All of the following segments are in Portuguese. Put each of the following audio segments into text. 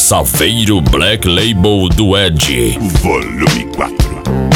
Saveiro Black Label do Ed. Volume 4.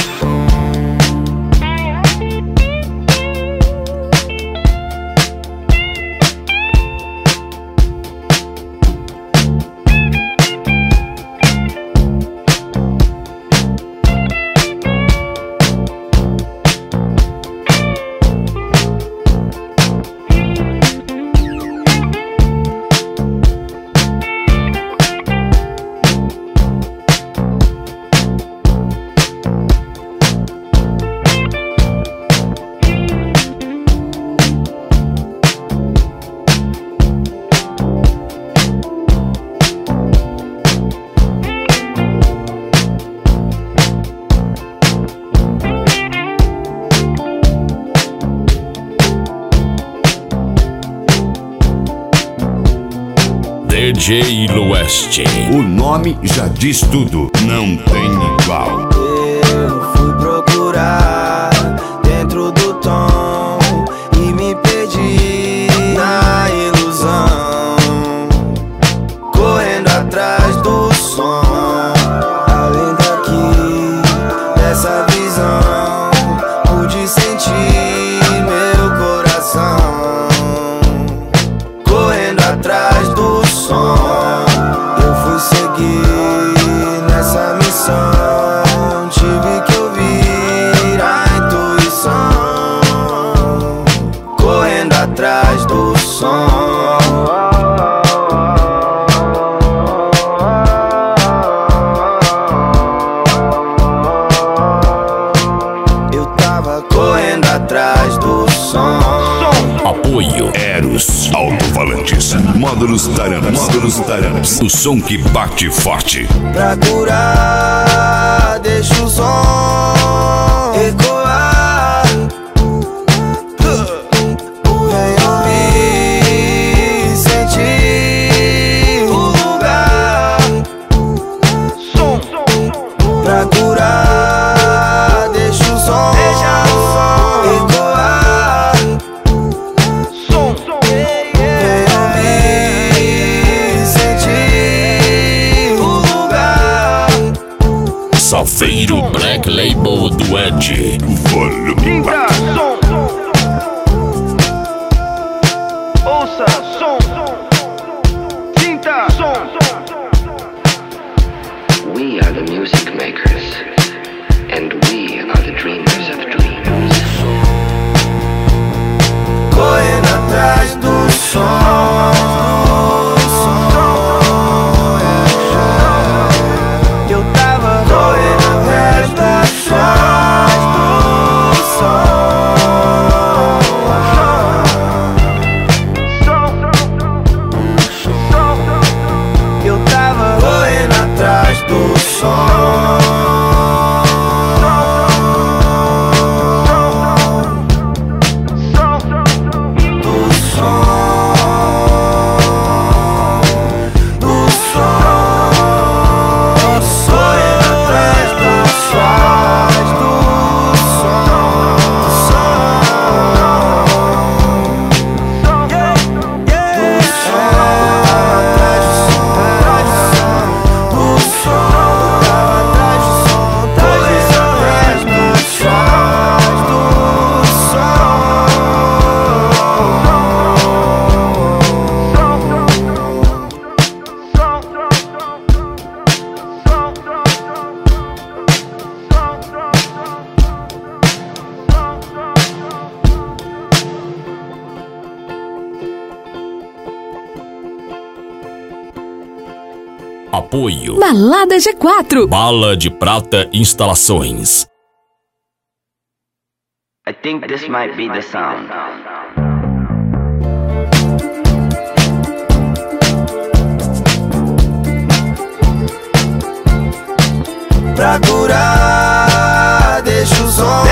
DJ Lueste. O nome já diz tudo, não tem igual. Eu fui procurar dentro do tom e me perdi na ilusão, correndo atrás do som. Além daqui, dessa visão, pude sentir meu coração correndo atrás do som. Eu fui seguir nessa missão, tive que ouvir a intuição, correndo atrás do som. Eu tava correndo atrás do som. Apoio Eros Alto-Falantes, módulos Taramps, o som que bate forte. Pra curar, deixa o som ecoar. Vem ouvir, sentir o lugar. Pra curar, deixa o som ecoar. Vem ouvir, sentir o lugar. Saveiro Black Label do Ed. Volume 4. Ouça som, sinta som. We are the music makers, and we are the dreamers of dreams. Correndo atrás do som. Eu tava correndo atrás do som. Eu tava correndo atrás do som. Apoio Balada G4. Bala de Prata Instalações. I think this might be the sound. Pra curar, deixa o som